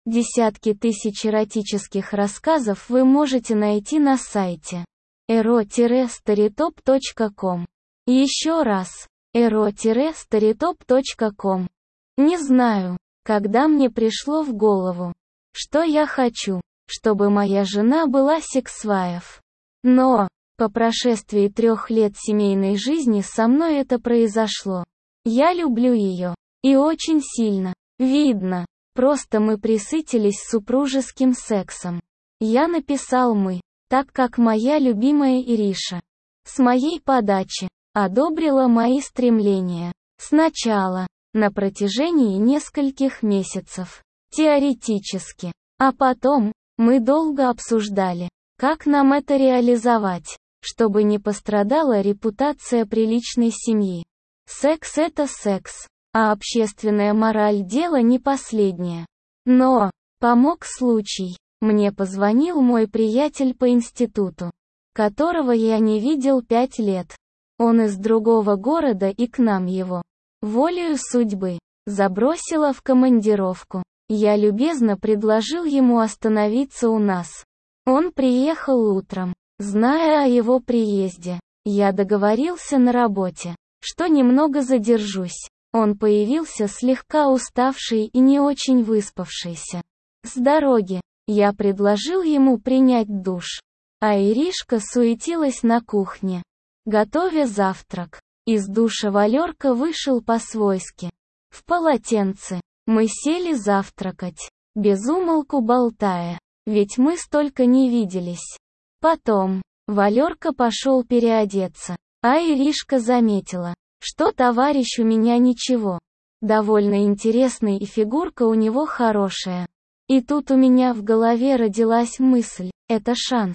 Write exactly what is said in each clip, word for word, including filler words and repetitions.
Десятки тысяч эротических рассказов вы можете найти на сайте эро старитоп точка ком. Еще раз, эро старитоп точка ком. Не знаю, когда мне пришло в голову, что я хочу, чтобы моя жена была сексвайф. Но, по прошествии трех лет семейной жизни со мной это произошло. Я люблю ее. И очень сильно. Видно. Просто мы присытились супружеским сексом. Я написал «мы», так как моя любимая Ириша, с моей подачи, одобрила мои стремления. Сначала, на протяжении нескольких месяцев. Теоретически. А потом, мы долго обсуждали, как нам это реализовать, чтобы не пострадала репутация приличной семьи. Секс — это секс. А общественная мораль — дело не последнее. Но, помог случай. Мне позвонил мой приятель по институту, которого я не видел пять лет. Он из другого города, и к нам его, волею судьбы, забросила в командировку. Я любезно предложил ему остановиться у нас. Он приехал утром. Зная о его приезде, я договорился на работе, что немного задержусь. Он появился слегка уставший и не очень выспавшийся. С дороги я предложил ему принять душ, а Иришка суетилась на кухне, готовя завтрак. Из душа Валерка вышел по-свойски, в полотенце. Мы сели завтракать, без умолку болтая, ведь мы столько не виделись. Потом Валерка пошел переодеться, а Иришка заметила, что товарищ у меня ничего. Довольно интересный, и фигурка у него хорошая. И тут у меня в голове родилась мысль, это шанс.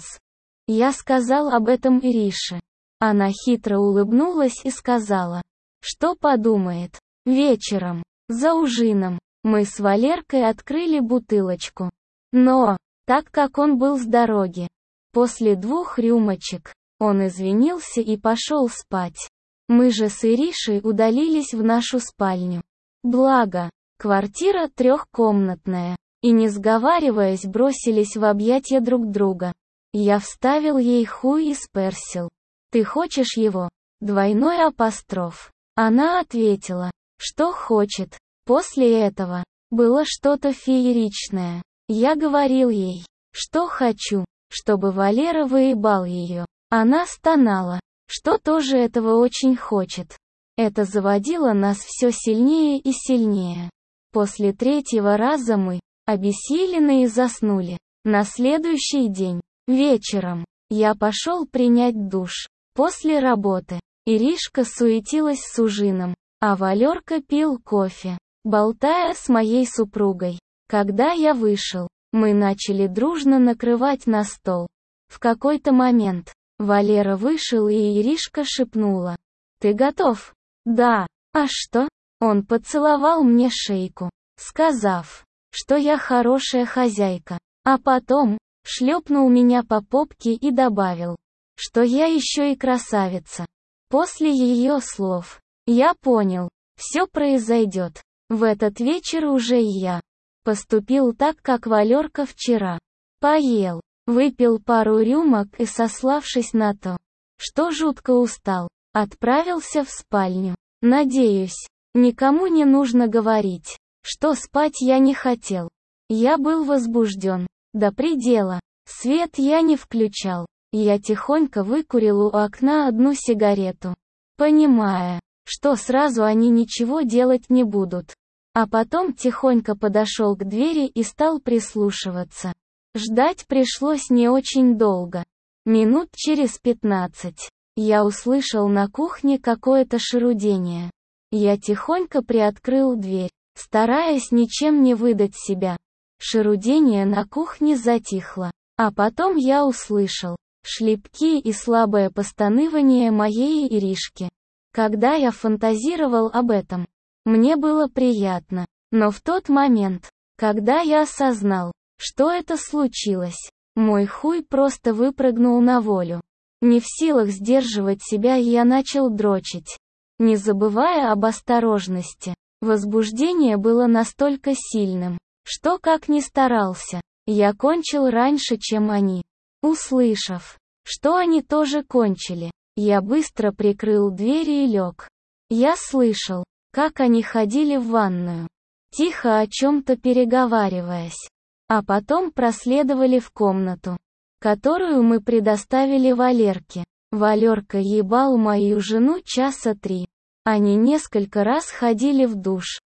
Я сказал об этом Ирише. Она хитро улыбнулась и сказала, что подумает. Вечером, за ужином, мы с Валеркой открыли бутылочку. Но, так как он был с дороги, после двух рюмочек, он извинился и пошел спать. Мы же с Иришей удалились в нашу спальню. Благо, квартира трехкомнатная, и не сговариваясь бросились в объятия друг друга. Я вставил ей хуй и сперсил. «Ты хочешь его?» Двойной апостроф. Она ответила, что хочет. После этого, было что-то фееричное. Я говорил ей, что хочу, чтобы Валера выебал ее. Она стонала, что тоже этого очень хочет. Это заводило нас все сильнее и сильнее. После третьего раза мы, обессиленные, заснули. На следующий день, вечером, я пошел принять душ. После работы, Иришка суетилась с ужином, а Валерка пил кофе, болтая с моей супругой. Когда я вышел, мы начали дружно накрывать на стол. В какой-то момент, Валера вышел, и Иришка шепнула: «Ты готов?» «Да». «А что?» Он поцеловал мне шейку, сказав, что я хорошая хозяйка, а потом шлепнул меня по попке и добавил, что я еще и красавица. После ее слов, я понял, все произойдет. В этот вечер уже и я поступил так, как Валерка вчера. Поел, выпил пару рюмок и, сославшись на то, что жутко устал, отправился в спальню. Надеюсь, никому не нужно говорить, что спать я не хотел. Я был возбужден до предела. Свет я не включал. Я тихонько выкурил у окна одну сигарету, понимая, что сразу они ничего делать не будут. А потом тихонько подошел к двери и стал прислушиваться. Ждать пришлось не очень долго. Минут через пятнадцать. Я услышал на кухне какое-то шарудение. Я тихонько приоткрыл дверь, стараясь ничем не выдать себя. Шарудение на кухне затихло. А потом я услышал шлепки и слабое постанывание моей Иришки. Когда я фантазировал об этом, мне было приятно. Но в тот момент, когда я осознал, что это случилось, мой хуй просто выпрыгнул на волю. Не в силах сдерживать себя, я начал дрочить, не забывая об осторожности. Возбуждение было настолько сильным, что как ни старался, я кончил раньше, чем они. Услышав, что они тоже кончили, я быстро прикрыл двери и лег. Я слышал, как они ходили в ванную, тихо о чем-то переговариваясь, а потом проследовали в комнату, которую мы предоставили Валерке. Валерка ебал мою жену часа три. Они несколько раз ходили в душ.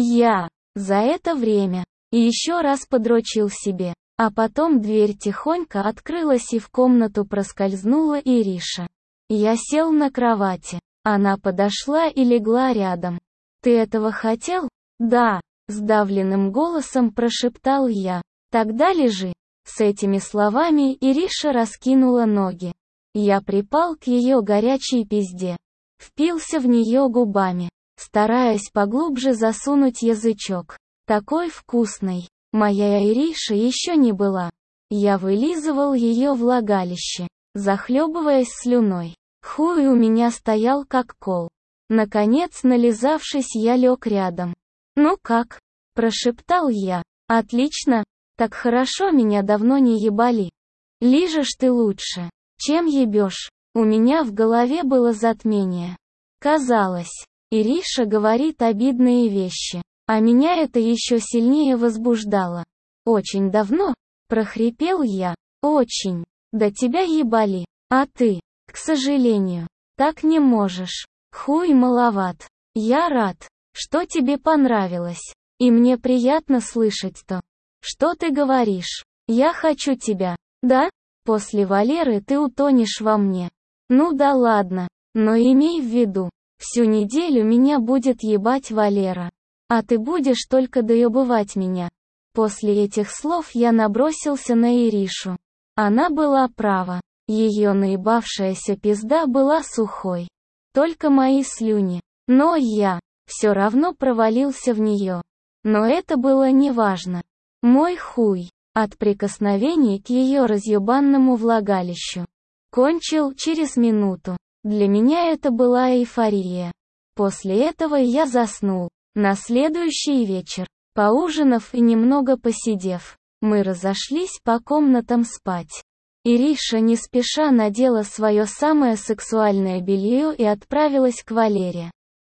Я за это время еще раз подрочил себе, а потом дверь тихонько открылась и в комнату проскользнула Ириша. Я сел на кровати. Она подошла и легла рядом. «Ты этого хотел?» «Да», — сдавленным голосом прошептал я. «Тогда лежи». С этими словами Ириша раскинула ноги. Я припал к ее горячей пизде. Впился в нее губами, стараясь поглубже засунуть язычок. Такой вкусной моя Ириша еще не была. Я вылизывал ее влагалище, захлебываясь слюной. Хуй у меня стоял как кол. Наконец, нализавшись, я лег рядом. «Ну как?» – прошептал я. «Отлично. Так хорошо, меня давно не ебали. Лижешь ты лучше, чем ебешь». У меня в голове было затмение. Казалось, Ириша говорит обидные вещи, а меня это еще сильнее возбуждало. «Очень давно?» – прохрипел я. «Очень. Да тебя ебали. А ты, к сожалению, так не можешь. Хуй маловат. Я рад, что тебе понравилось. И мне приятно слышать то, что ты говоришь. Я хочу тебя. Да? После Валеры ты утонешь во мне. Ну да ладно, но имей в виду, всю неделю меня будет ебать Валера. А ты будешь только доебывать меня». После этих слов я набросился на Иришу. Она была права. Ее наебавшаяся пизда была сухой. Только мои слюни. Но я все равно провалился в нее. Но это было неважно. Мой хуй, от прикосновений к ее разъебанному влагалищу, кончил через минуту. Для меня это была эйфория. После этого я заснул. На следующий вечер, поужинав и немного посидев, мы разошлись по комнатам спать. Ириша не спеша надела свое самое сексуальное белье и отправилась к Валере,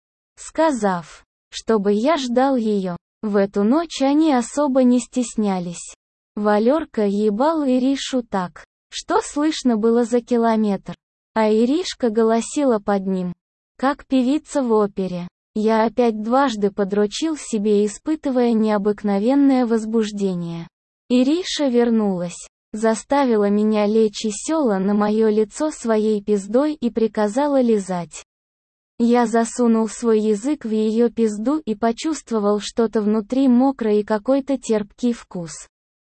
сказав, чтобы я ждал ее. В эту ночь они особо не стеснялись. Валерка ебал Иришу так, что слышно было за километр, а Иришка голосила под ним, как певица в опере. Я опять дважды подрочил себе, испытывая необыкновенное возбуждение. Ириша вернулась, заставила меня лечь и села на мое лицо своей пиздой и приказала лизать. Я засунул свой язык в ее пизду и почувствовал что-то внутри мокрое и какой-то терпкий вкус.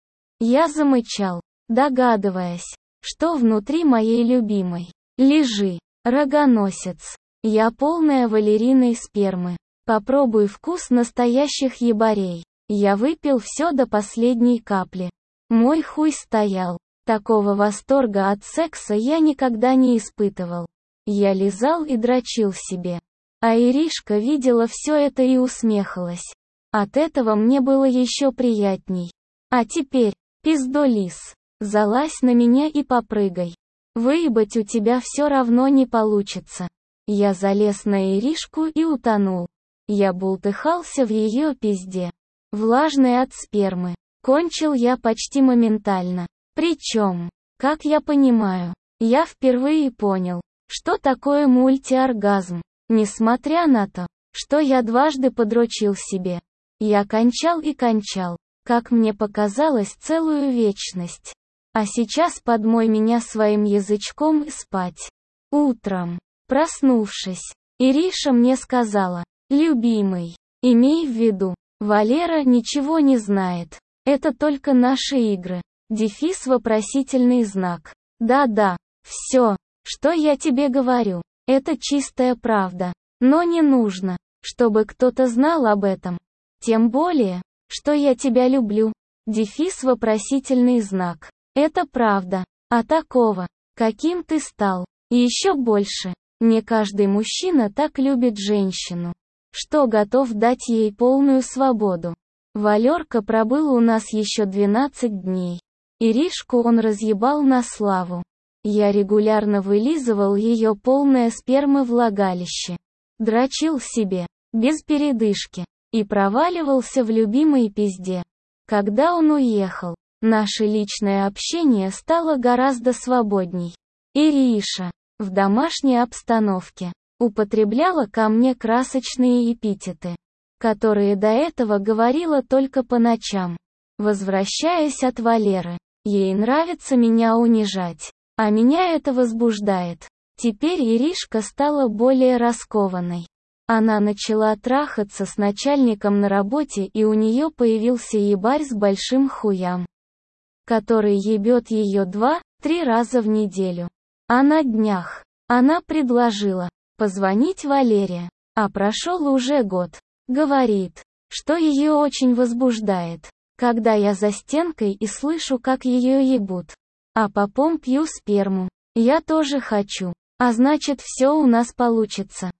Я замычал, догадываясь, что внутри моей любимой. «Лежи, рогоносец. Я полная валериной спермы. Попробуй вкус настоящих ебарей». Я выпил все до последней капли. Мой хуй стоял. Такого восторга от секса я никогда не испытывал. Я лизал и дрочил себе. А Иришка видела все это и усмехалась. От этого мне было еще приятней. «А теперь, пиздолиз, залазь на меня и попрыгай. Выебать у тебя все равно не получится». Я залез на Иришку и утонул. Я бултыхался в ее пизде, влажной от спермы. Кончил я почти моментально. Причем, как я понимаю, я впервые понял, что такое мультиоргазм. Несмотря на то, что я дважды подрочил себе, я кончал и кончал, как мне показалось, целую вечность. А сейчас подмой меня своим язычком и спать. Утром, проснувшись, Ириша мне сказала: «Любимый, имей в виду, Валера ничего не знает. Это только наши игры». Дефис вопросительный знак. Да-да, все, что я тебе говорю, это чистая правда. Но не нужно, чтобы кто-то знал об этом. Тем более, что я тебя люблю. Дефис вопросительный знак. Это правда. А такого, каким ты стал, и еще больше. Не каждый мужчина так любит женщину, что готов дать ей полную свободу. Валерка пробыл у нас еще двенадцать дней. Иришку он разъебал на славу. Я регулярно вылизывал ее полное спермы влагалище. Дрочил себе, без передышки, и проваливался в любимой пизде. Когда он уехал, наше личное общение стало гораздо свободней. Ириша, в домашней обстановке, употребляла ко мне красочные эпитеты, которые до этого говорила только по ночам. Возвращаясь от Валеры, ей нравится меня унижать, а меня это возбуждает. Теперь Иришка стала более раскованной. Она начала трахаться с начальником на работе, и у нее появился ебарь с большим хуям, который ебет ее два-три раза в неделю. А на днях она предложила позвонить Валере, а прошел уже год. Говорит, что ее очень возбуждает, когда я за стенкой и слышу, как ее ебут. А попом пью сперму. Я тоже хочу. А значит, все у нас получится.